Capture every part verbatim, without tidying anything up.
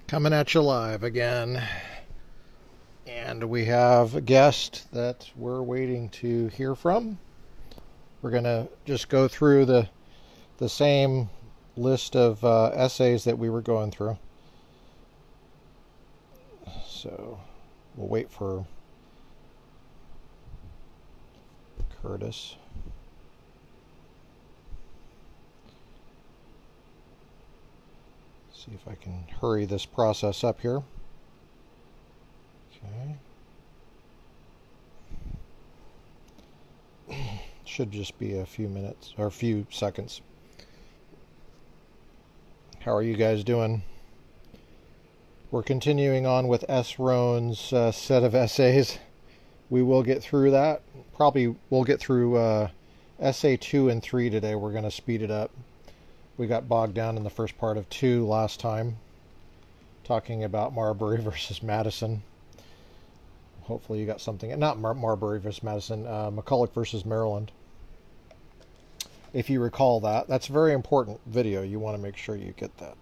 Coming at you live again. And we have a guest that we're waiting to hear from. We're going to just go through the the same list of uh, essays that we were going through. So we'll wait for Curtis. See if I can hurry this process up here. Okay. Should just be a few minutes or a few seconds. How are you guys doing? We're continuing on with S. Roan's uh, set of essays. We will get through that. Probably we'll get through uh, essay two and three today. We're going to speed it up. We got bogged down in the first part of two last time, talking about Marbury versus Madison. Hopefully you got something. Not Mar- Marbury versus Madison. Uh, McCulloch versus Maryland. If you recall that, that's a very important video. You want to make sure you get that.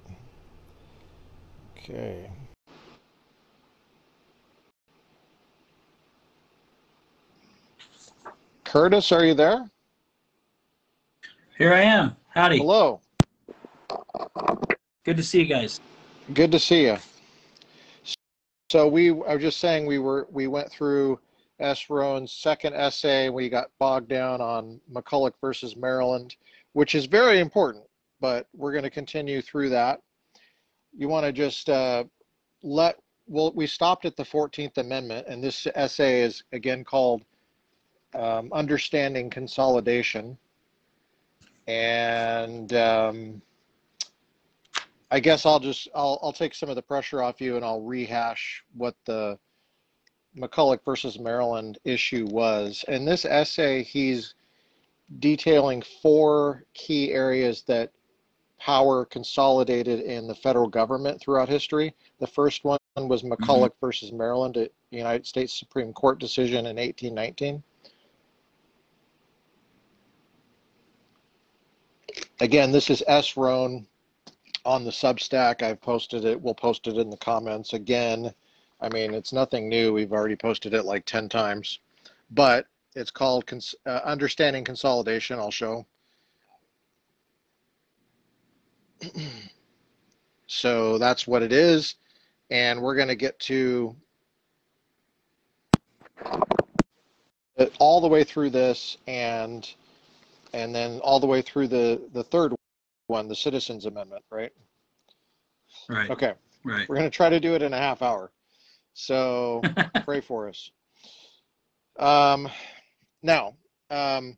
Okay. Curtis, are you there? Here I am. Howdy. Hello. Good to see you guys. Good to see you. So we, I was just saying we were, we went through S. Roan's second essay. We got bogged down on McCulloch versus Maryland, which is very important, but we're going to continue through that. You want to just uh, let, well, we stopped at the fourteenth Amendment, and this essay is again called um, Understanding Consolidation. And um, I guess I'll just, I'll, I'll take some of the pressure off you and I'll rehash what the McCulloch versus Maryland issue was. In this essay, he's detailing four key areas that power consolidated in the federal government throughout history. The first one was McCulloch mm-hmm. versus Maryland, a United States Supreme Court decision in eighteen nineteen. Again, this is S. Roan on the Substack. I've posted it. We'll post it in the comments again. I mean, it's nothing new. We've already posted it like ten times. But it's called Cons- uh, Understanding Consolidation. I'll show. So that's what it is. And we're going to get to it all the way through this and and then all the way through the, the third one, the Citizens Amendment, right? Right. Okay. Right. We're going to try to do it in a half hour. So pray for us. Um, now, um,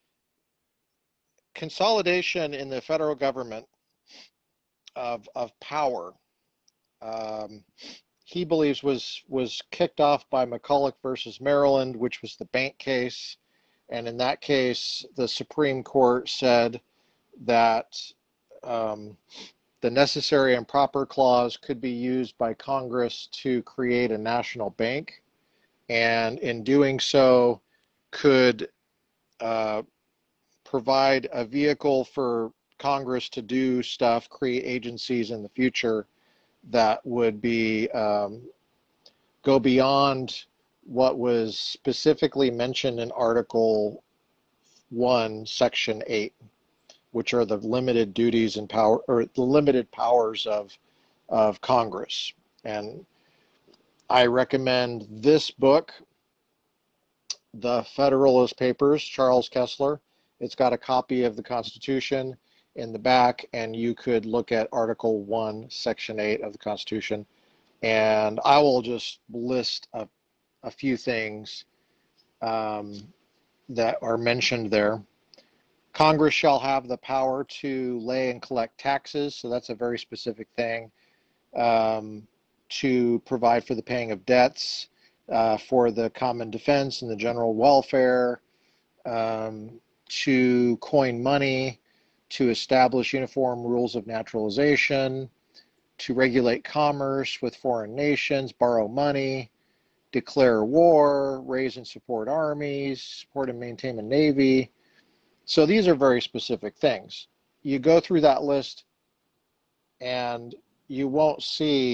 consolidation in the federal government of, of power, um, he believes was, was kicked off by McCulloch versus Maryland, which was the bank case. And in that case, the Supreme Court said that um, the necessary and proper clause could be used by Congress to create a national bank, and in doing so could uh, provide a vehicle for Congress to do stuff, create agencies in the future that would be um, go beyond what was specifically mentioned in Article one, Section eight, which are the limited duties and power, or the limited powers of, of Congress. And I recommend this book, The Federalist Papers, Charles Kessler. It's got a copy of the Constitution in the back, and you could look at Article one, Section eight of the Constitution. And I will just list a a few things um, that are mentioned there. Congress shall have the power to lay and collect taxes, so that's a very specific thing, um, to provide for the paying of debts, uh, for the common defense and the general welfare, um, to coin money, to establish uniform rules of naturalization, to regulate commerce with foreign nations, borrow money, declare war, raise and support armies, support and maintain a navy. So these are very specific things. You go through that list and you won't see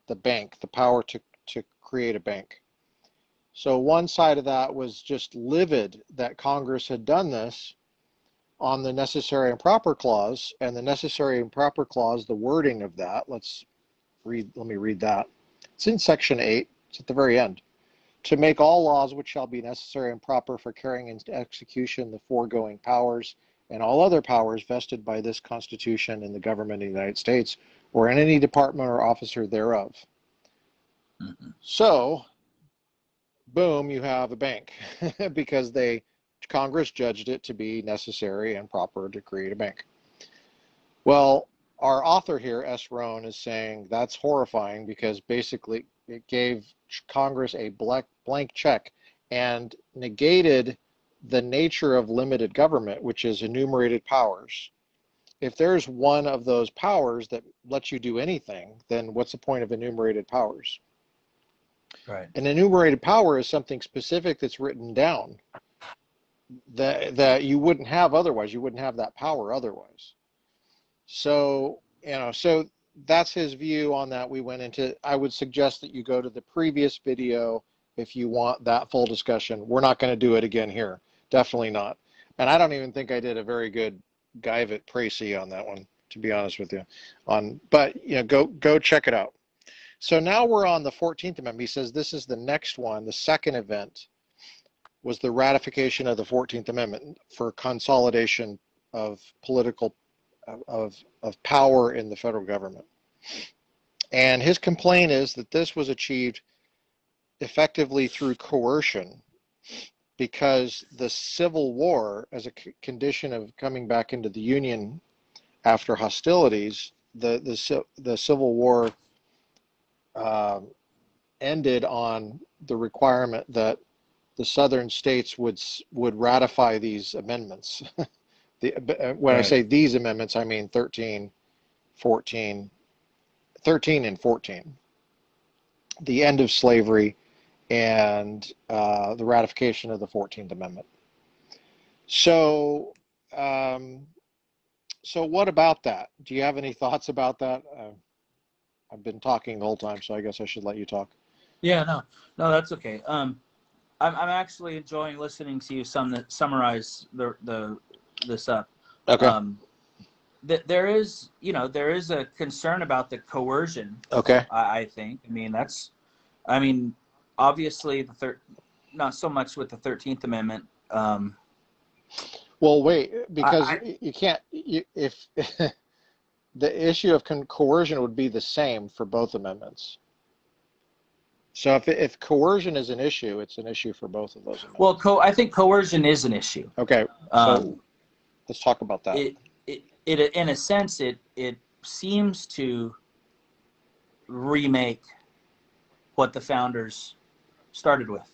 the bank, the power to, to create a bank. So one side of that was just livid that Congress had done this on the necessary and proper clause, and the necessary and proper clause, the wording of that, let's read, let me read that. It's in section eight, it's at the very end. To make all laws which shall be necessary and proper for carrying into execution the foregoing powers and all other powers vested by this Constitution in the government of the United States or in any department or officer thereof. Mm-hmm. So, boom, you have a bank because they, Congress judged it to be necessary and proper to create a bank. Well, our author here, S. Rohn, is saying that's horrifying because basically it gave Congress a blank, blank check and negated the nature of limited government, which is enumerated powers. If there's one of those powers that lets you do anything, then what's the point of enumerated powers? Right. An enumerated power is something specific that's written down that that you wouldn't have otherwise. You wouldn't have that power otherwise. So, you know, so that's his view on that. We went into, I would suggest that you go to the previous video if you want that full discussion. We're not going to do it again here. Definitely not. And I don't even think I did a very good Guyvet Précis on that one, to be honest with you. On, but, you know, go, go check it out. So now we're on the fourteenth Amendment. He says this is the next one. The second event was the ratification of the fourteenth Amendment for consolidation of political of, of power in the federal government. And his complaint is that this was achieved effectively through coercion because the Civil War, as a condition of coming back into the Union after hostilities, the, the, the Civil War uh, ended on the requirement that the southern states would, would ratify these amendments. The, when right. I say these amendments, I mean thirteen, fourteen, thirteen and fourteen. The end of slavery and uh, the ratification of the fourteenth Amendment. So, um, so what about that? Do you have any thoughts about that? Uh, I've been talking the whole time, so I guess I should let you talk. Yeah, no, no, that's okay. Um, I'm I'm actually enjoying listening to you sum summarize the the. this up. Okay. Um, th there is, you know, there is a concern about the coercion. Okay. I, I think. I mean, that's, I mean, obviously the third, not so much with the thirteenth Amendment. Um, well, wait, because I, I, you can't. You, if the issue of con coercion would be the same for both amendments. So if, if coercion is an issue, it's an issue for both of those amendments. Well, co I think coercion is an issue. Okay. So um, let's talk about that. It, it, it, in a sense, it, it seems to remake what the founders started with.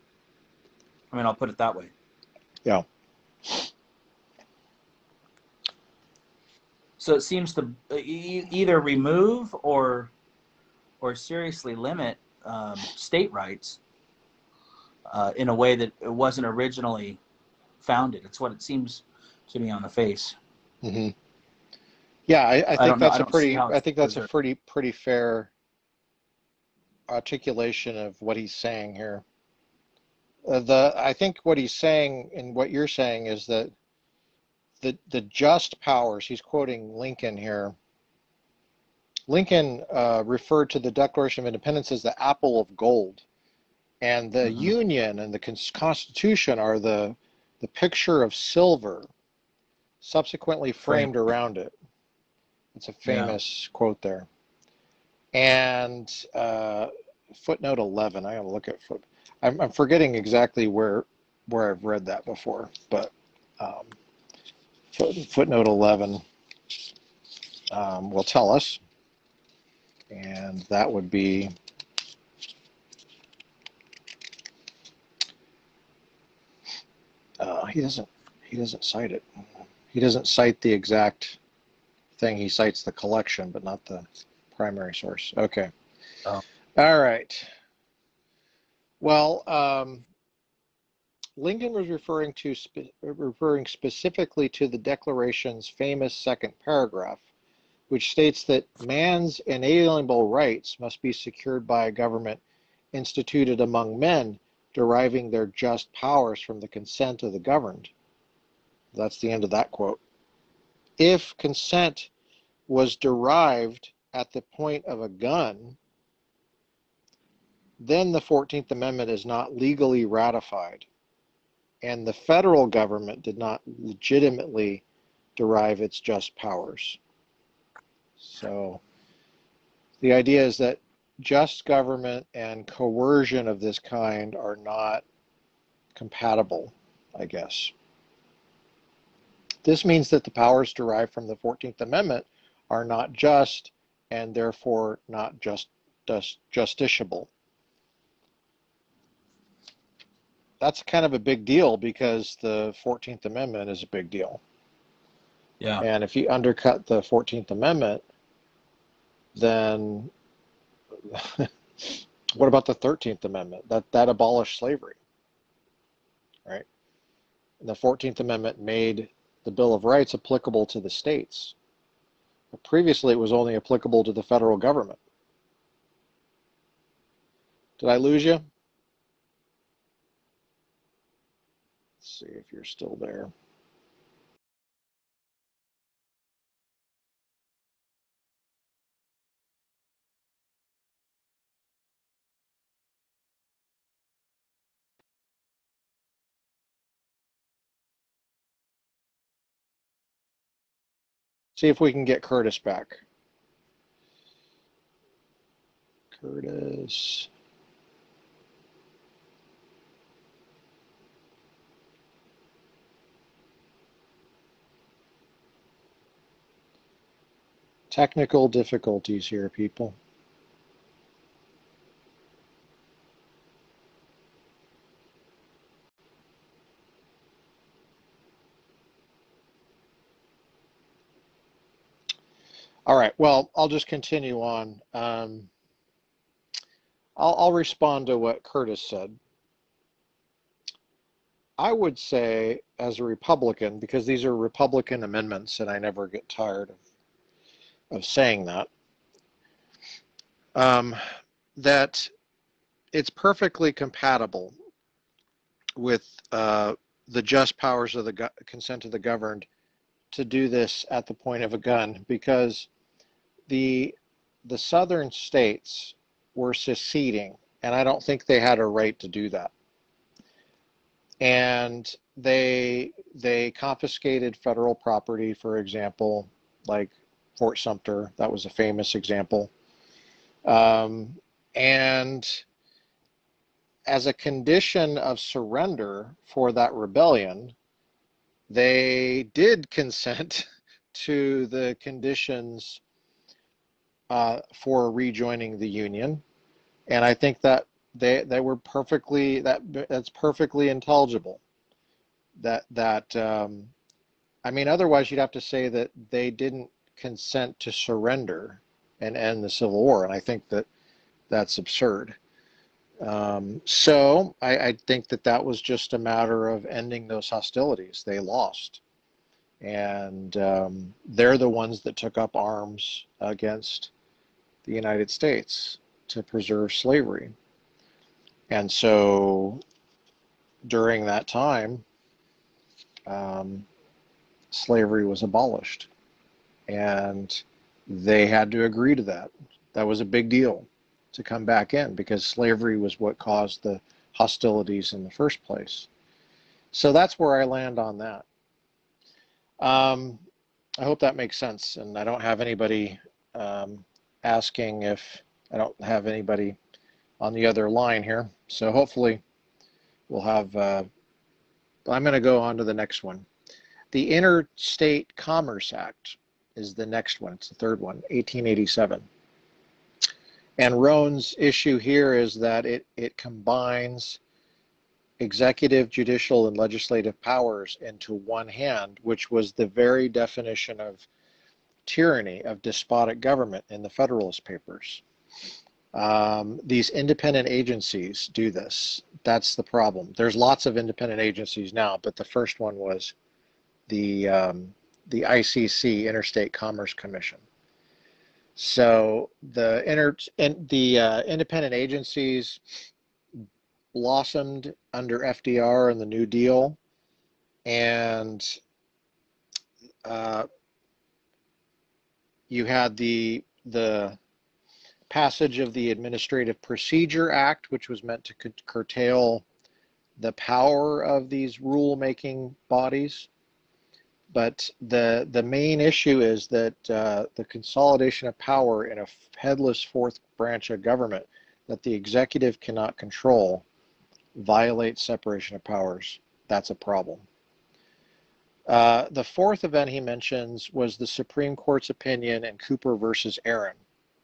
I mean, I'll put it that way. Yeah. So it seems to e either remove or, or seriously limit um, state rights uh, in a way that it wasn't originally founded. It's what it seems to me on the face. Mm-hmm. Yeah, I, I think I that's know, a pretty. I think that's preserved. a pretty pretty fair articulation of what he's saying here. Uh, the I think what he's saying and what you're saying is that the the just powers. He's quoting Lincoln here. Lincoln uh, referred to the Declaration of Independence as the apple of gold, and the mm-hmm. Union and the Constitution are the the picture of silver, subsequently framed Frame. around it. It's a famous yeah. quote there. And uh, footnote eleven. I gotta look at foot. I'm, I'm forgetting exactly where where I've read that before, but um, foot, footnote eleven um, will tell us, and that would be uh, he doesn't he doesn't cite it. He doesn't cite the exact thing. He cites the collection, but not the primary source. Okay. Oh. All right. Well, um, Lincoln was referring to spe referring specifically to the Declaration's famous second paragraph, which states that man's inalienable rights must be secured by a government instituted among men, deriving their just powers from the consent of the governed. That's the end of that quote. If consent was derived at the point of a gun, then the fourteenth Amendment is not legally ratified, and the federal government did not legitimately derive its just powers. So the idea is that just government and coercion of this kind are not compatible, I guess. This means that the powers derived from the fourteenth Amendment are not just and therefore not just, just justiciable. That's kind of a big deal because the fourteenth Amendment is a big deal. Yeah. And if you undercut the fourteenth Amendment, then what about the thirteenth Amendment? That, that abolished slavery, right? And the fourteenth Amendment made the Bill of Rights applicable to the states. But previously, it was only applicable to the federal government. Did I lose you? Let's see if you're still there. See if we can get Curtis back. Curtis. Technical difficulties here, people. All right, well, I'll just continue on. Um, I'll, I'll respond to what Curtis said. I would say, as a Republican, because these are Republican amendments, and I never get tired of, of saying that, um, that it's perfectly compatible with uh, the just powers of the go- consent of the governed to do this at the point of a gun, because the the southern states were seceding, and I don't think they had a right to do that. And they they confiscated federal property, for example, like Fort Sumter. That was a famous example. Um, and as a condition of surrender for that rebellion, they did consent to the conditions uh, for rejoining the Union. And I think that they they were perfectly that that's perfectly intelligible. That that um, I mean, otherwise you'd have to say that they didn't consent to surrender and end the Civil War, and I think that that's absurd. Um, so I, I think that that was just a matter of ending those hostilities. They lost, and um, they're the ones that took up arms against the United States to preserve slavery. And so during that time, um, slavery was abolished, and they had to agree to that. That was a big deal to come back in, because slavery was what caused the hostilities in the first place. So that's where I land on that. Um, I hope that makes sense, and I don't have anybody um, asking if I don't have anybody on the other line here. So hopefully we'll have, uh, I'm going to go on to the next one. The Interstate Commerce Act is the next one. It's the third one, eighteen eighty-seven. And Roan's issue here is that it, it combines executive, judicial, and legislative powers into one hand, which was the very definition of tyranny, of despotic government in the Federalist Papers. Um, these independent agencies do this. That's the problem. There's lots of independent agencies now, but the first one was the um, the I C C, Interstate Commerce Commission. So the inter in, the uh, independent agencies blossomed under F D R and the New Deal, and uh, you had the the passage of the Administrative Procedure Act, which was meant to curtail the power of these rule-making bodies. But the the main issue is that uh, the consolidation of power in a headless fourth branch of government that the executive cannot control violates separation of powers. That's a problem. Uh, the fourth event he mentions was the Supreme Court's opinion in Cooper versus Aaron.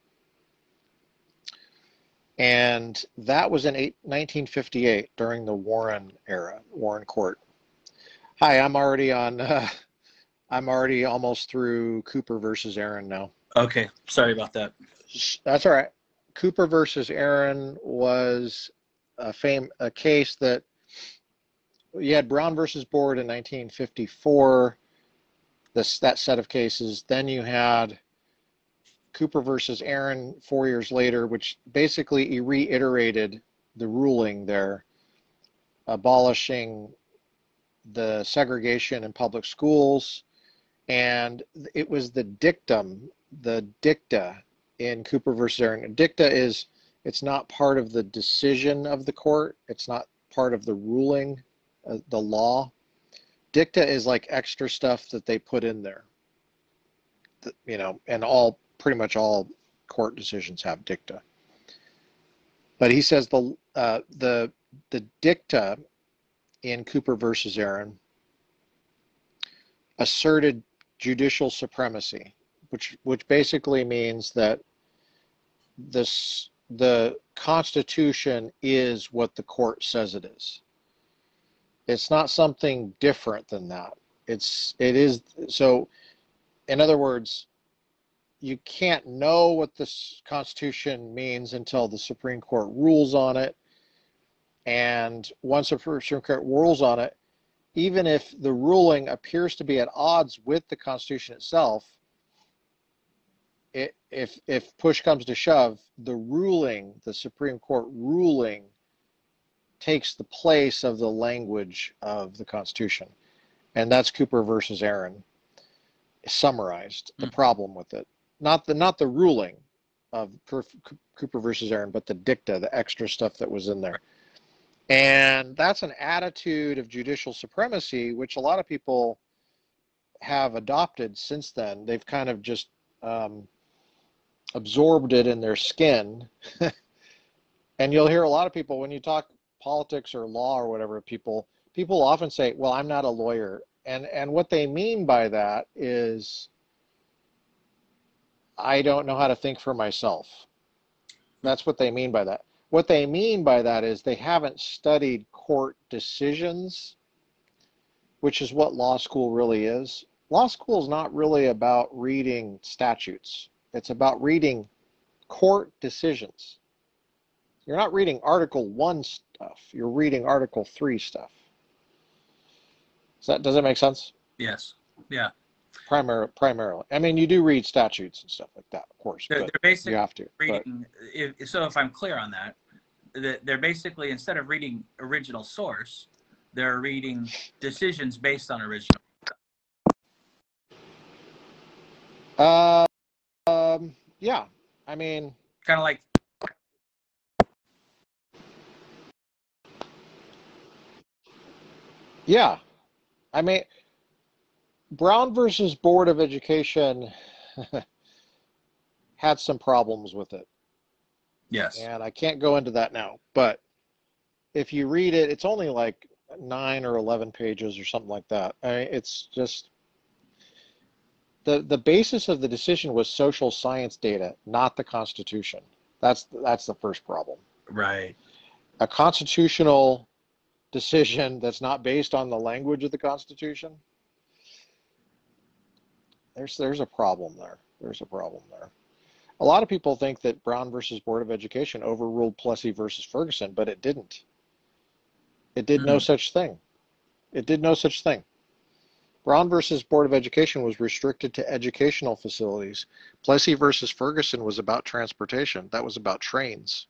And that was in nineteen fifty-eight during the Warren era, Warren Court. Hi, I'm already on, uh, I'm already almost through Cooper versus Aaron now. Okay, sorry about that. That's all right. Cooper versus Aaron was a fame, a case that you had Brown versus Board in nineteen fifty-four, this, that set of cases. Then you had Cooper versus Aaron four years later, which basically reiterated the ruling there, abolishing the segregation in public schools. And it was the dictum, the dicta in Cooper versus Aaron. Dicta is, it's not part of the decision of the court. It's not part of the ruling, uh, the law. Dicta is like extra stuff that they put in there, you know, and all, pretty much all court decisions have dicta. But he says the uh, the the dicta in Cooper versus Aaron asserted judicial supremacy, which which basically means that this the Constitution is what the court says it is. It's not something different than that. It's it is so. In other words, you can't know what this Constitution means until the Supreme Court rules on it. And once the Supreme Court rules on it, even if the ruling appears to be at odds with the Constitution itself, it, if, if push comes to shove, the ruling, the Supreme Court ruling, takes the place of the language of the Constitution. And that's Cooper versus Aaron summarized, the problem with it. Not the not the ruling of Cooper versus Aaron, but the dicta, the extra stuff that was in there. And that's an attitude of judicial supremacy, which a lot of people have adopted since then. They've kind of just um, absorbed it in their skin. And you'll hear a lot of people, when you talk politics or law or whatever, people people often say, well, I'm not a lawyer. And and what they mean by that is, I don't know how to think for myself. That's what they mean by that. What they mean by that is they haven't studied court decisions, which is what law school really is. Law school is not really about reading statutes. It's about reading court decisions. You're not reading Article one stuff. You're reading Article three stuff. Does that, does that make sense? Yes. Yeah. Primar, primarily. I mean, you do read statutes and stuff like that, of course. They're, but they're basically you have to. reading. If, so if I'm clear on that, they're basically, instead of reading original source, they're reading decisions based on original. Uh, um, yeah. I mean, kind of like. Yeah. I mean, Brown versus Board of Education had some problems with it. Yes. And I can't go into that now. But if you read it, it's only like nine or eleven pages or something like that. I mean, it's just, the, the basis of the decision was social science data, not the Constitution. That's, that's the first problem. Right. A constitutional decision that's not based on the language of the Constitution, there's there's a problem there. There's a problem there. A lot of people think that Brown versus Board of Education overruled Plessy versus Ferguson, but it didn't. It did mm-hmm. no such thing. It did no such thing. Brown versus Board of Education was restricted to educational facilities. Plessy versus Ferguson was about transportation. That was about trains.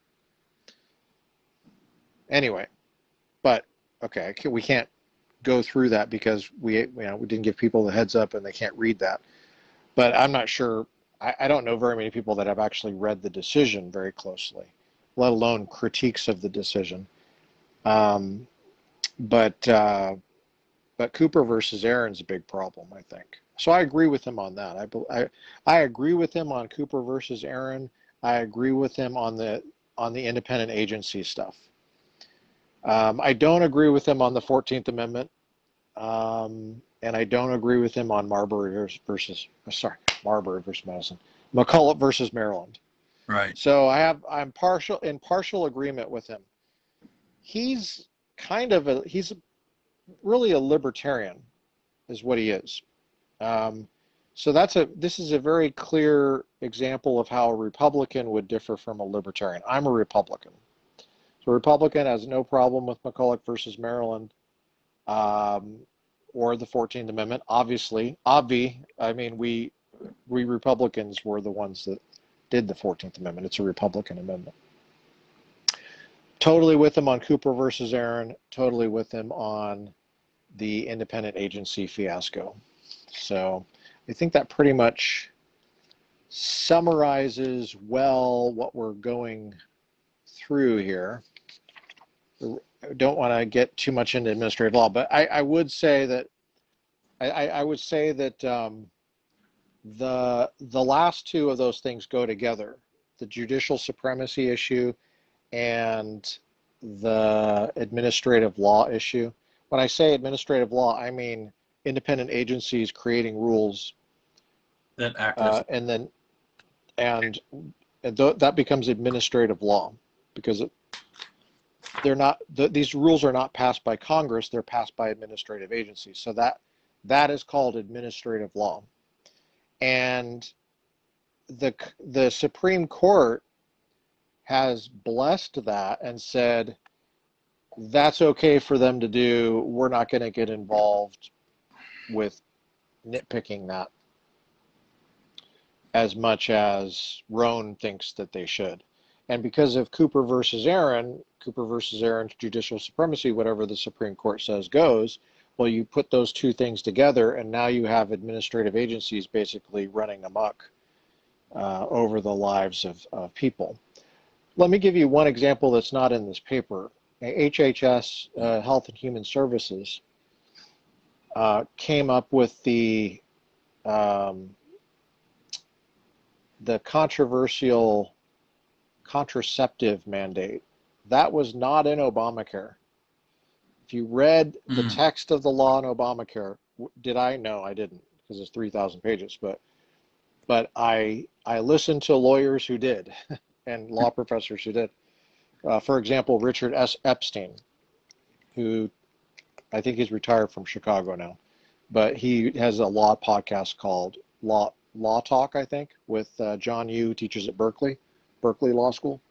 Anyway, but okay, we can't go through that because we, you know, we didn't give people the heads up and they can't read that. But I'm not sure. I, I don't know very many people that have actually read the decision very closely, let alone critiques of the decision. Um, but uh, but Cooper versus Aaron's a big problem, I think. So I agree with him on that. I, I I agree with him on Cooper versus Aaron. I agree with him on the on the independent agency stuff. Um, I don't agree with him on the fourteenth Amendment, um, and I don't agree with him on Marbury versus, versus sorry Marbury versus Madison, McCulloch versus Maryland. Right. So I have I'm partial in partial agreement with him. He's kind of a he's really a libertarian, is what he is. Um, so that's a this is a very clear example of how a Republican would differ from a libertarian. I'm a Republican. So a Republican has no problem with McCulloch versus Maryland, um, or the fourteenth Amendment. Obviously, obvi. I mean, we we Republicans were the ones that did the fourteenth Amendment. It's a Republican amendment. Totally with him on Cooper versus Aaron. Totally with him on the independent agency fiasco. So I think that pretty much summarizes well what we're going through here. I don't want to get too much into administrative law, but I, I would say that I, I would say that um, the the last two of those things go together: the judicial supremacy issue and the administrative law issue. When I say administrative law, I mean independent agencies creating rules that act uh, as and then and, and th that becomes administrative law because it, they're not the, these rules are not passed by Congress, they're passed by administrative agencies. So that that is called administrative law. And the the Supreme Court has blessed that and said that's okay for them to do. We're not going to get involved with nitpicking that as much as Roan thinks that they should. And because of Cooper versus Aaron, Cooper versus Aaron's judicial supremacy, whatever the Supreme Court says goes, well, you put those two things together and now you have administrative agencies basically running amok uh, over the lives of, of people. Let me give you one example that's not in this paper. H H S, uh, Health and Human Services, uh, came up with the um, the controversial contraceptive mandate. That was not in Obamacare. If you read the Mm. text of the law in Obamacare, did I? No, I didn't, because it's three thousand pages. But but I I listened to lawyers who did, and law professors who did. Uh, for example, Richard S. Epstein, who I think he's retired from Chicago now, but he has a law podcast called Law Law Talk, I think, with uh, John Yoo, who teaches at Berkeley, Berkeley Law School.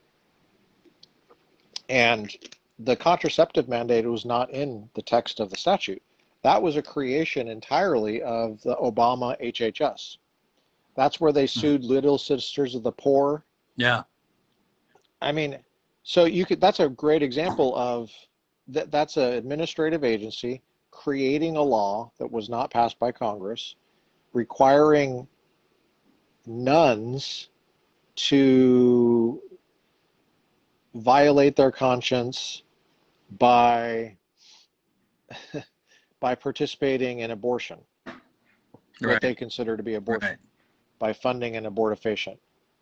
And the contraceptive mandate was not in the text of the statute. That was a creation entirely of the Obama H H S. That's where they sued Little Sisters of the Poor. Yeah. I mean, so you could, that's a great example of that. That's an administrative agency creating a law that was not passed by Congress, requiring nuns to violate their conscience by by participating in abortion, Right. what they consider to be abortion, Right. by funding an abortifacient.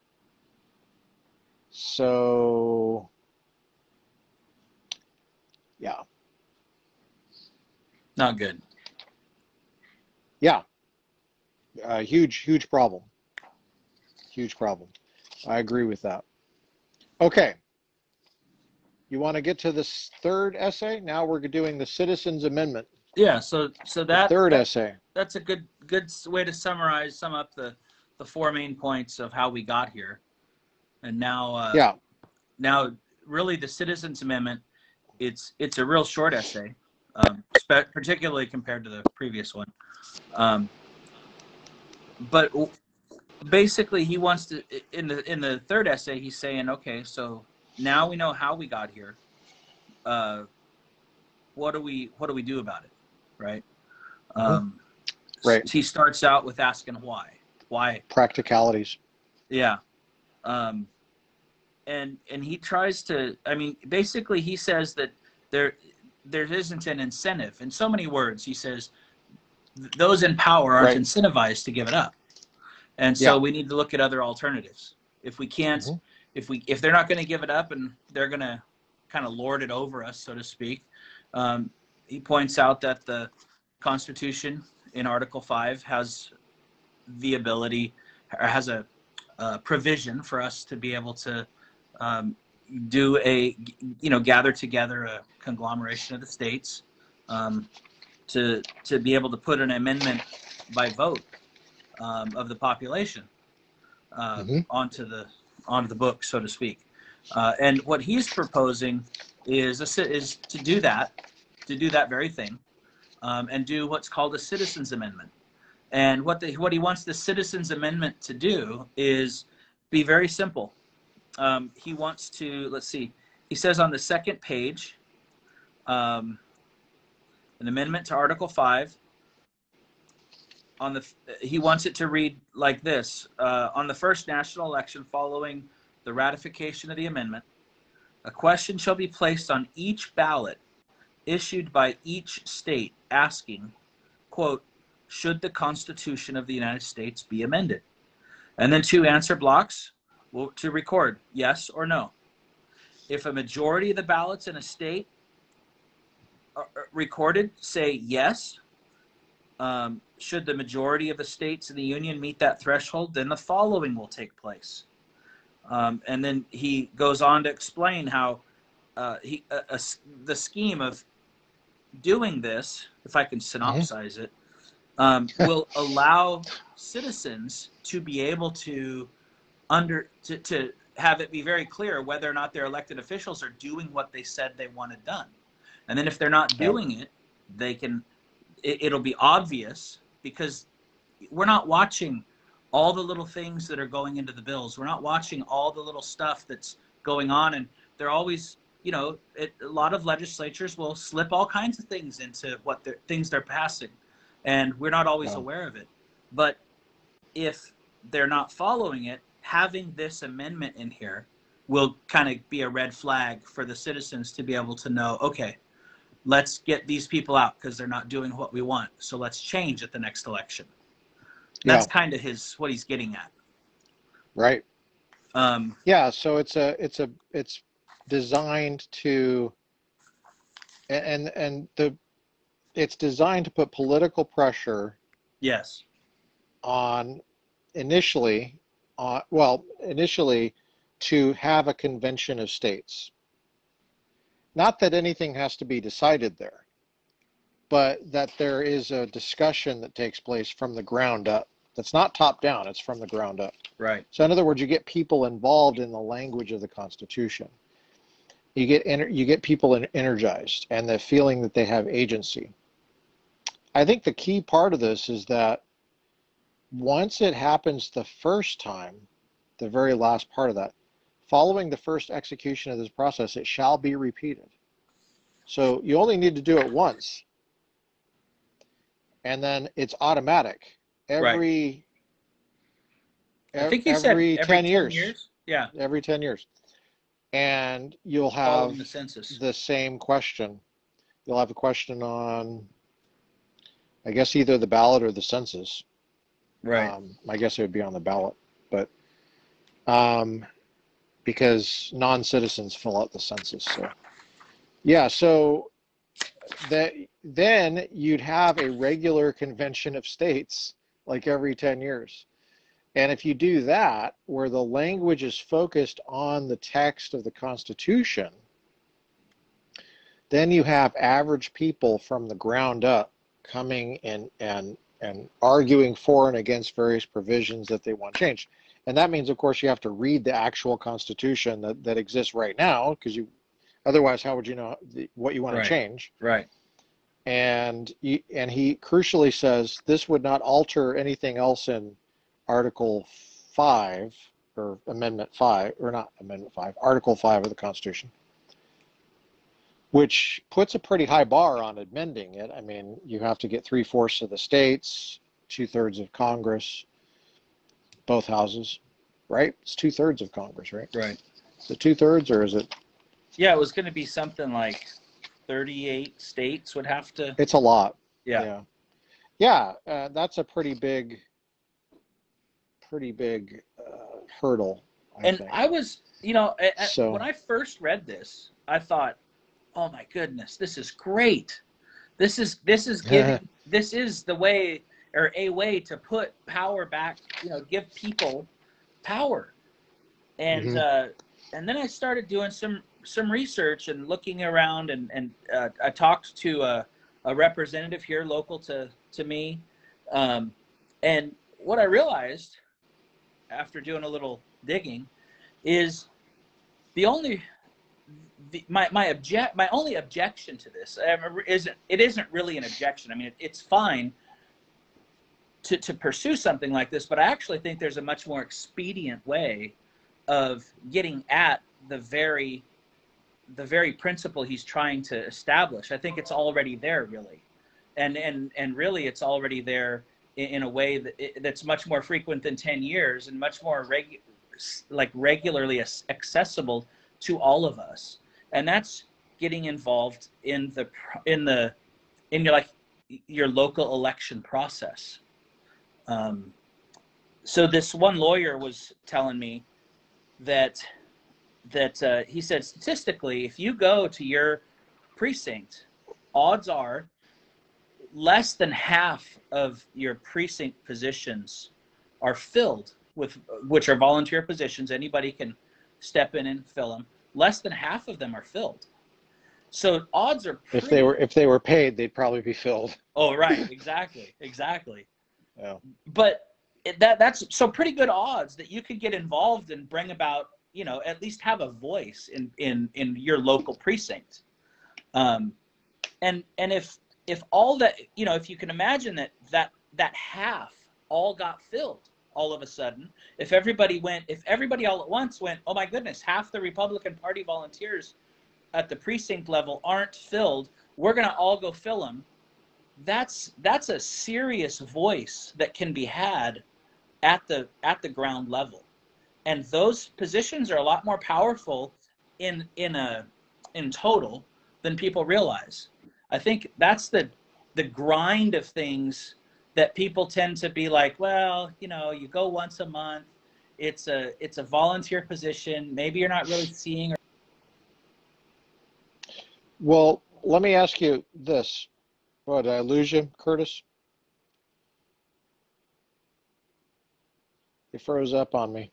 So, yeah, Not good. yeah, a huge, huge problem. Huge problem. I agree with that. Okay. You want to get to this third essay? Now we're doing the Citizens Amendment. Yeah. So so The that third that- essay. that's a good good way to summarize, sum up the the four main points of how we got here. And now uh, Yeah. now really the Citizens Amendment, it's it's a real short essay. um, spe- particularly compared to the previous one. Um, but basically, he wants to in the in the third essay, he's saying, okay, so now we know how we got here. Uh, what do we what do we do about it, right? Mm-hmm. Um, right. He starts out with asking why, why practicalities. Yeah, um, and and he tries to. I mean, basically, he says that there there isn't an incentive. In so many words, he says those in power aren't right. incentivized to give it up. And so yeah. we need to look at other alternatives. If we can't, mm-hmm. if we if they're not going to give it up and they're going to kind of lord it over us, so to speak, um, he points out that the Constitution in Article five has the ability, or has a, a provision for us to be able to um, do a, you know, gather together a conglomeration of the states um, to to be able to put an amendment by vote Um, of the population uh, mm-hmm. onto the onto the book, so to speak. Uh, and what he's proposing is a, is to do that, to do that very thing, um, and do what's called a citizens amendment. And what the what he wants the citizens amendment to do is be very simple. Um, he wants to, let's see, he says on the second page, um, an amendment to Article five. On the, he wants it to read like this. Uh, on the first national election following the ratification of the amendment, a question shall be placed on each ballot issued by each state asking, quote, should the Constitution of the United States be amended? And then two answer blocks will, to record yes or no. If a majority of the ballots in a state are recorded say yes, Um, should the majority of the states in the union meet that threshold, then the following will take place. Um, and then he goes on to explain how uh, he uh, uh, the scheme of doing this, if I can synopsize mm-hmm. it, um, will allow citizens to be able to under to, to have it be very clear whether or not their elected officials are doing what they said they wanted done. And then if they're not doing yep. it, they can it, it'll be obvious, because we're not watching all the little things that are going into the bills. We're not watching all the little stuff that's going on. And they're always, you know, it, a lot of legislatures will slip all kinds of things into what they're, things they're passing. And we're not always yeah. aware of it. But if they're not following it, having this amendment in here will kind of be a red flag for the citizens to be able to know, okay, let's get these people out because they're not doing what we want. So let's change at the next election. That's yeah. kind of his what he's getting at. Right. Um, yeah. So it's a it's a it's designed to and and the it's designed to put political pressure. Yes. On initially, uh, well, initially to have a convention of states. Not that anything has to be decided there, but that there is a discussion that takes place from the ground up. That's not top down, it's from the ground up. Right. So in other words, you get people involved in the language of the Constitution. You get ener- you get people energized and the feeling that they have agency. I think the key part of this is that once it happens the first time, the very last part of that, following the first execution of this process, it shall be repeated. So you only need to do it once. And then it's automatic. Every, right. I think he every, said every ten, ten years. years. Yeah. Every ten years. And you'll have the, census. the same question. You'll have a question on, I guess, either the ballot or the census. Right. Um, I guess it would be on the ballot. But um, because non-citizens fill out the census. So, yeah, so that then you'd have a regular convention of states like every ten years. And if you do that, where the language is focused on the text of the Constitution, then you have average people from the ground up coming in and and arguing for and against various provisions that they want changed. And that means, of course, you have to read the actual Constitution that, that exists right now, because you, otherwise, how would you know the, what you want right. to change? Right. And he, and he crucially says this would not alter anything else in Article five or Amendment five, or not Amendment five, Article five of the Constitution, which puts a pretty high bar on amending it. I mean, you have to get three-fourths of the states, two-thirds of Congress, both houses, right? It's two-thirds of Congress, right? Right. Is it two-thirds, or is it? Yeah, it was going to be something like thirty-eight states would have to. It's a lot. Yeah. Yeah. Yeah, uh, that's a pretty big, pretty big uh, hurdle, I And think. I was, you know, at, So- when I first read this, I thought, oh my goodness, this is great. This is this is giving this is the way, or a way to put power back, you know, give people power. And Mhm. uh, and then I started doing some some research and looking around, and and uh, I talked to a, a representative here local to to me, um, and what I realized after doing a little digging is the only the, my my object my only objection to this um, isn't it isn't really an objection. I mean, it, it's fine to to pursue something like this, but I actually think there's a much more expedient way of getting at the very the very principle he's trying to establish. I think it's already there, really, and and and really it's already there in, in a way that it, that's much more frequent than ten years and much more regu- like regularly accessible to all of us. And that's getting involved in the in the in your like your local election process. Um, so this one lawyer was telling me that that uh, he said statistically, if you go to your precinct, odds are less than half of your precinct positions are filled with, which are volunteer positions. Anybody can step in and fill them. Less than half of them are filled. So odds are pretty, If they were if they were paid, they'd probably be filled. Oh, right, exactly, exactly. Yeah. But it, that that's so pretty good odds that you could get involved and bring about, you know, at least have a voice in in in your local precinct. Um, and and if if all that, you know, if you can imagine that that that half all got filled all of a sudden, if everybody went, if everybody all at once went, oh my goodness, half the Republican Party volunteers at the precinct level aren't filled, we're going to all go fill them. That's that's a serious voice that can be had at the at the ground level. And those positions are a lot more powerful in in a in total than people realize. I think that's the the grind of things that people tend to be like, well, you know, you go once a month, it's a it's a volunteer position, maybe you're not really seeing. Or Well, let me ask you this. What, did I lose you, Curtis? You froze up on me.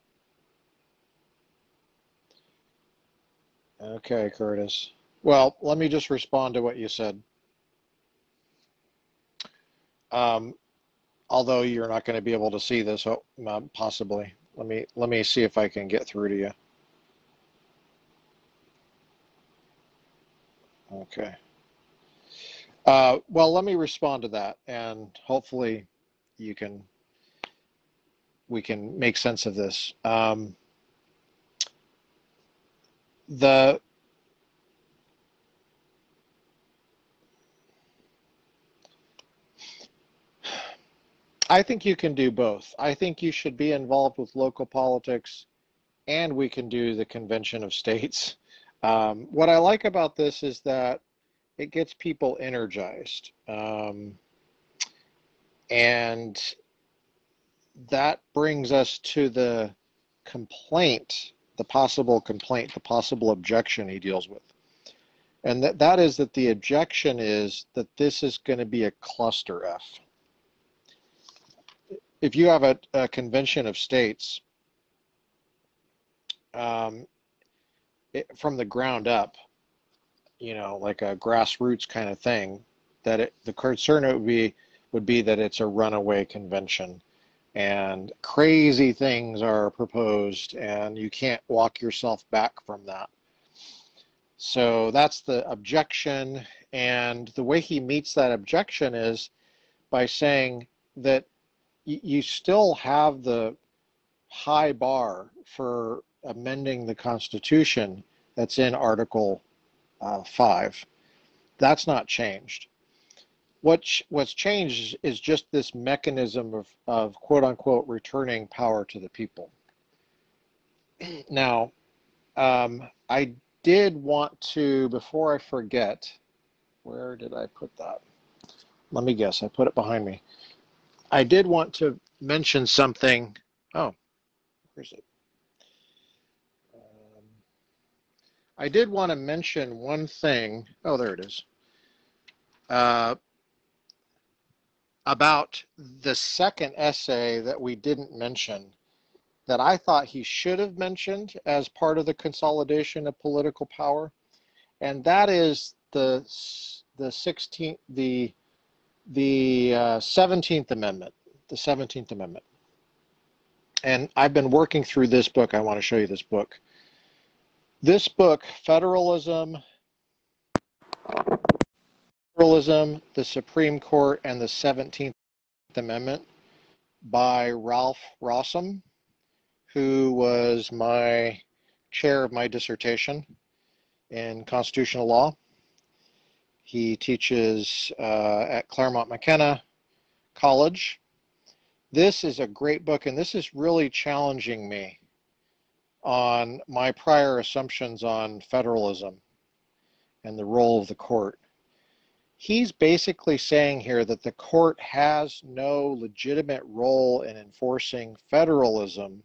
Okay, Curtis. Well, let me just respond to what you said. Um, although you're not going to be able to see this, oh, uh, possibly. Let me let me see if I can get through to you. Okay. Uh, well, let me respond to that, and hopefully you can we can make sense of this. Um, the I think you can do both. I think you should be involved with local politics, and we can do the convention of states. Um, what I like about this is that it gets people energized. Um, and that brings us to the complaint, the possible complaint, the possible objection he deals with. And that, that is that the objection is that this is going to be a cluster F. If you have a, a convention of states, um, it, from the ground up, you know, like a grassroots kind of thing, that it, the concern would be would be that it's a runaway convention and crazy things are proposed and you can't walk yourself back from that. So that's the objection. And the way he meets that objection is by saying that you still have the high bar for amending the Constitution that's in Article uh, five. That's not changed. What's, what's changed is just this mechanism of, of quote unquote returning power to the people. Now, um, I did want to, before I forget, where did I put that? Let me guess, I put it behind me. I did want to mention something. Oh, where's it? Um, I did want to mention one thing. Oh, there it is. Uh, about the second essay that we didn't mention, that I thought he should have mentioned as part of the consolidation of political power, and that is the the sixteenth the the uh, seventeenth Amendment, the seventeenth Amendment. And I've been working through this book. I want to show you this book. This book, Federalism, Federalism, the Supreme Court, and the seventeenth Amendment by Ralph Rossum, who was my chair of my dissertation in constitutional law. He teaches uh, at Claremont McKenna College. This is a great book, and this is really challenging me on my prior assumptions on federalism and the role of the court. He's basically saying here that the court has no legitimate role in enforcing federalism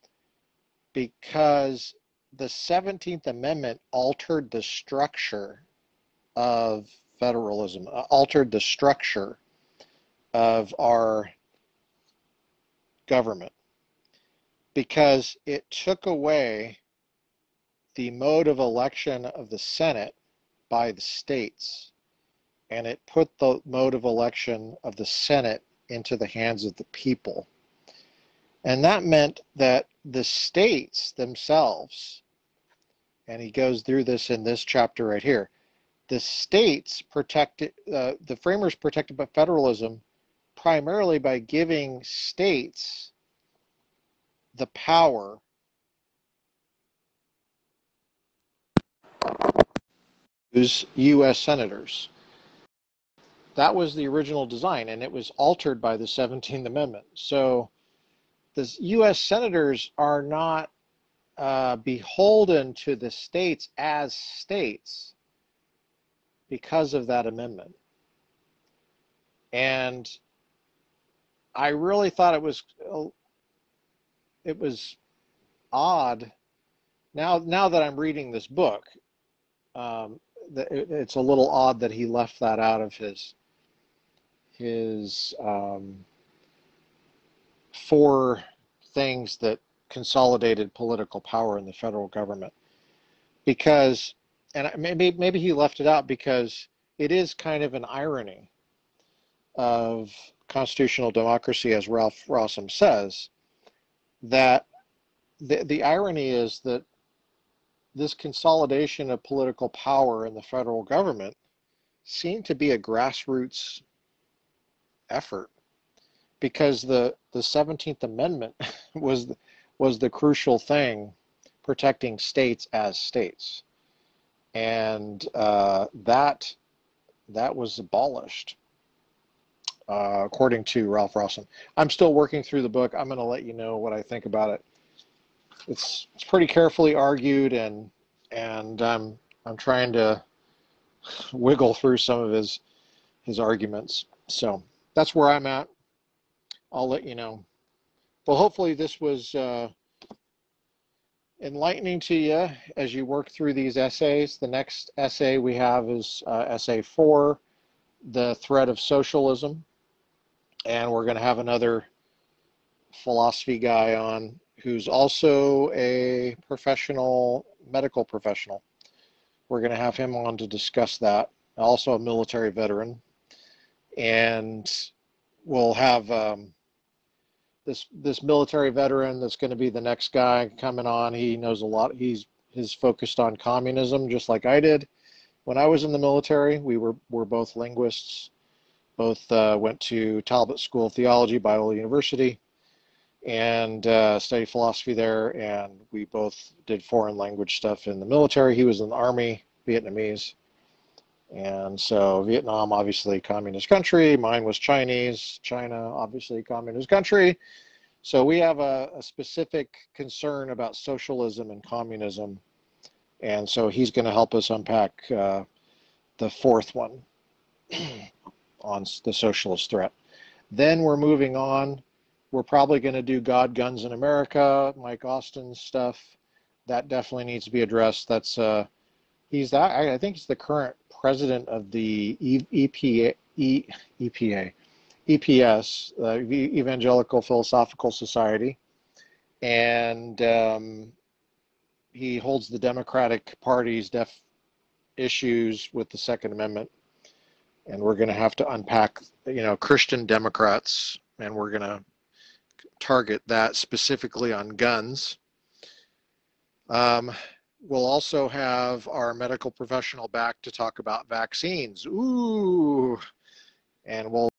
because the seventeenth Amendment altered the structure of federalism, altered the structure of our government, because it took away the mode of election of the Senate by the states, and it put the mode of election of the Senate into the hands of the people. And that meant that the states themselves, and he goes through this in this chapter right here, the states protected, uh, the framers protected by federalism primarily by giving states the power to use U S senators. That was the original design, and it was altered by the seventeenth Amendment. So the U S senators are not uh, beholden to the states as states because of that amendment. And I really thought it was it was odd. Now, now that I'm reading this book, um, it's a little odd that he left that out of his his um, four things that consolidated political power in the federal government. Because, and maybe maybe he left it out because it is kind of an irony of constitutional democracy, as Ralph Rossum says, that the, the irony is that this consolidation of political power in the federal government seemed to be a grassroots effort, because the, the seventeenth Amendment was, was the crucial thing protecting states as states. And uh, that, that was abolished. Uh, according to Ralph Rossum. I'm still working through the book. I'm going to let you know what I think about it. It's it's pretty carefully argued, and and I'm I'm trying to wiggle through some of his his arguments. So that's where I'm at. I'll let you know. Well, hopefully this was uh, enlightening to you as you work through these essays. The next essay we have is uh, essay four, The Threat of Socialism. And we're going to have another philosophy guy on who's also a professional, medical professional. We're going to have him on to discuss that. Also a military veteran. And we'll have um, this this military veteran that's going to be the next guy coming on. He knows a lot. He's is focused on communism, just like I did. When I was in the military, we were, were both linguists, both uh, went to Talbot School of Theology, Biola University, and uh, studied philosophy there, and we both did foreign language stuff in the military. He was in the Army, Vietnamese. And so Vietnam, obviously communist country. Mine was Chinese. China, obviously communist country. So we have a, a specific concern about socialism and communism. And so he's going to help us unpack uh, the fourth one on the socialist threat. Then we're moving on. We're probably going to do God, Guns in America, Mike Austin's stuff. That definitely needs to be addressed. That's uh, he's that. I think he's the current president of the E P A, E, EPA, E P S, uh, Evangelical Philosophical Society, and um, he holds the Democratic Party's def issues with the Second Amendment. And we're going to have to unpack, you know, Christian Democrats, and we're going to target that specifically on guns. Um, we'll also have our medical professional back to talk about vaccines. Ooh, and we'll